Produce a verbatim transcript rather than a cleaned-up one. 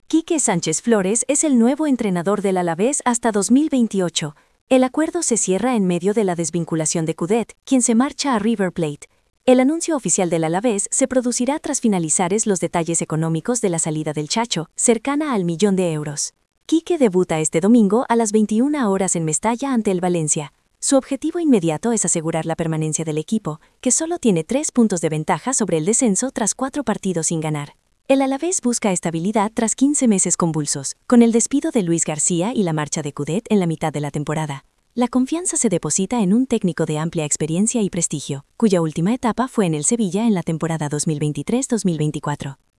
Quique Sánchez Flores es el nuevo entrenador del Alavés hasta dos mil veintiocho. El acuerdo se cierra en medio de la desvinculación de Coudet, quien se marcha a River Plate. El anuncio oficial del Alavés se producirá tras finalizar los detalles económicos de la salida del Chacho, cercana al millón de euros. Quique debuta este domingo a las veintiuna horas en Mestalla ante el Valencia. Su objetivo inmediato es asegurar la permanencia del equipo, que solo tiene tres puntos de ventaja sobre el descenso tras cuatro partidos sin ganar. El Alavés busca estabilidad tras quince meses convulsos, con el despido de Luis García y la marcha de Coudet en la mitad de la temporada. La confianza se deposita en un técnico de amplia experiencia y prestigio, cuya última etapa fue en el Sevilla en la temporada dos mil veintitrés dos mil veinticuatro.